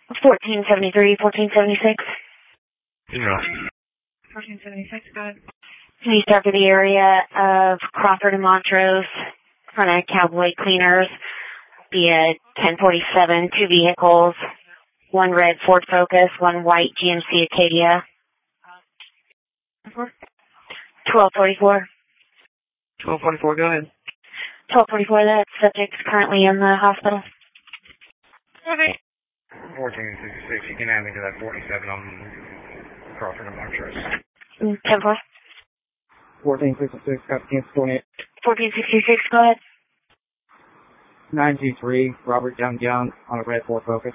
1473, 1476. Yeah. 1476, go ahead. Please start for the area of Crawford and Montrose, front of Cowboy Cleaners, via 1047, 2 vehicles, 1 red Ford Focus, 1 white GMC Acadia. 1244. 1244, go ahead. 1244, that subject's currently in the hospital. Okay. 1466, you can add me to that 47 on Crawford and Montrose. 10-4. 1466, got cancel 28. 1466, go ahead. 923, Robert Young on a red Ford Focus.